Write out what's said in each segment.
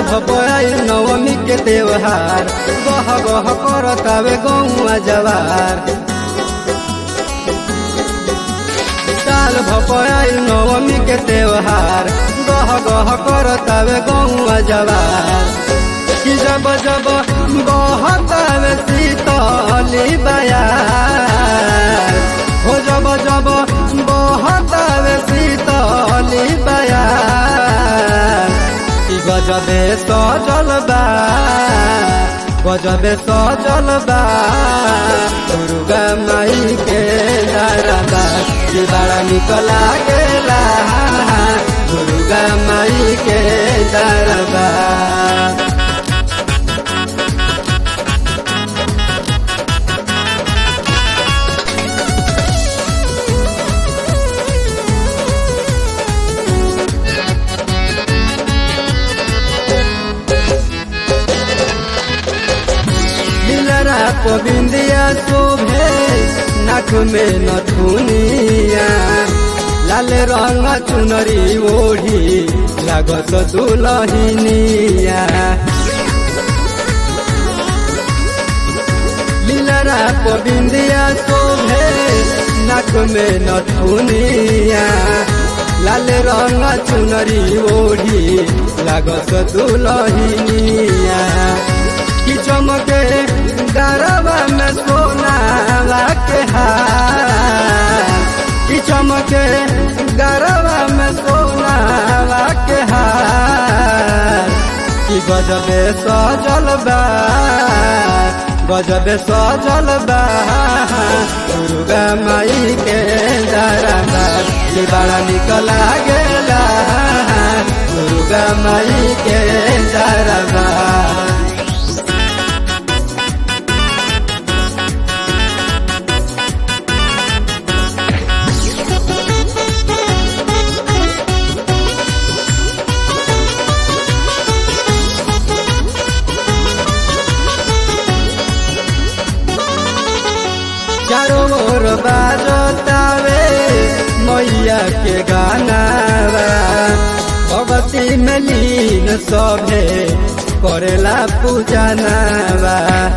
भपयाई नवमी के त्योहार गह गह करतावे गौआ जवार। साल भपयाई नवमी के त्योहार गह गह करतावे गौआ जवार। कि जब जब बहतावे शीतली बयार हो जब जब बहतावे शीतली बयार। गजबे सजल बा गजबे सजल बा दुर्गा माई के दरबार। कि बड़ा निक लागेला दुर्गा माई के दरबार। बिंदिया शोभे नाक में नथुनिया लाल रंग चुनरी ओढ़ी लागत दुलहिनिया। लीलरा बिंदिया शोभे नाक में नथुनिया लाल रंग चुनरी ओढ़ी लागत दुलहिनिया। कि चमके गरबा में सोना के हार। कि चमके गरबा में सोना के हार। कि गजबे सजल बा गजबे सजल बा दुर्गा माई के दरबार। कि बड़ा निक लागेला दुर्गा माई के दरबार। चारों ओर बाजतावे मैया के गाना भगवती में लीन सभे करेला पूजनवा।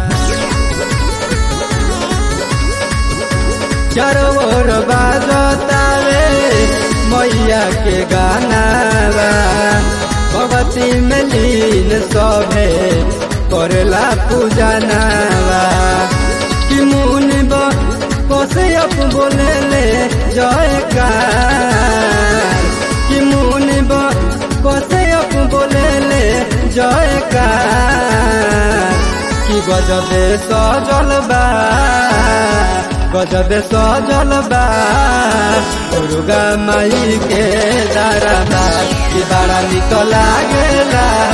चारों ओर बाजतावे मैया के गाना भगवती में लीन सभे करेला पूजनवा। कि मुनि कसे अप बोले ले जयकार। कि मुनि कसे अप बोले ले जयकार। कि गजबे सजल बा गजबे सजल बा दुर्गा माई के दरबार। कि बड़ा निक लागेला